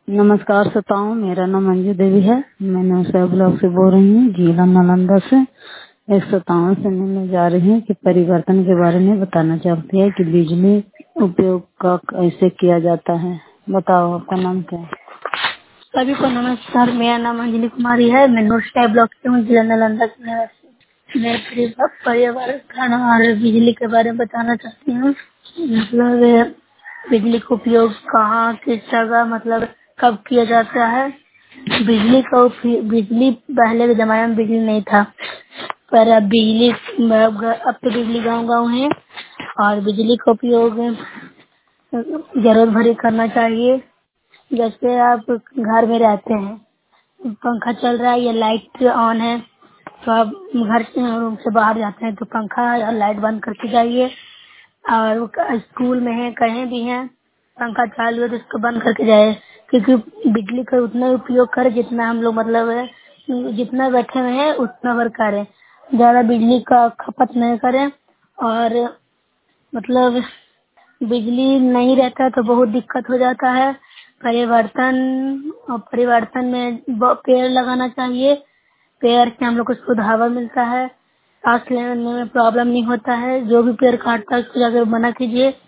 नमस्कार श्रोताओं, मेरा नाम अंजू देवी है। मैं नौसा ब्लॉक से बोल रही हूँ, जिला नालंदा से। एक श्रोताओं से मिलने जा रही हूँ कि परिवर्तन के बारे में बताना चाहती है कि बिजली उपयोग का कैसे किया जाता है। बताओ, आपका नाम क्या है? सभी को नमस्कार। मेरा नाम अंजलि कुमारी है। मैं नौसा ब्लॉक से हूँ, जिला नालंदा से मैं पर्यावरण और बिजली के बारे में बताना चाहती हूँ। मतलब बिजली का उपयोग कहाँ, किस जगह, मतलब कब किया जाता है। बिजली पहले के जमाने में बिजली नहीं था, पर अब तो बिजली गांव गांव है। और बिजली का उपयोग जरूरत भरी करना चाहिए। जैसे आप घर में रहते हैं, पंखा चल रहा है या लाइट ऑन है, तो आप घर से रूम से बाहर जाते हैं तो पंखा या लाइट बंद करके जाइए। और स्कूल में है, कहीं भी है, पंखा चालू है तो उसको बंद करके जाए। क्योंकि बिजली का उतना उपयोग करें जितना हम लोग, मतलब है, जितना बैठे हुए हैं उतना भर करें। ज्यादा बिजली का खपत नहीं करें। और मतलब बिजली नहीं रहता तो बहुत दिक्कत हो जाता है। परिवर्तन में पेड़ लगाना चाहिए। पेड़ से हम लोग को शुद्ध हवा मिलता है, सांस लेने में प्रॉब्लम नहीं होता है। जो भी पेड़ काटता है उसको जाकर मना कीजिए।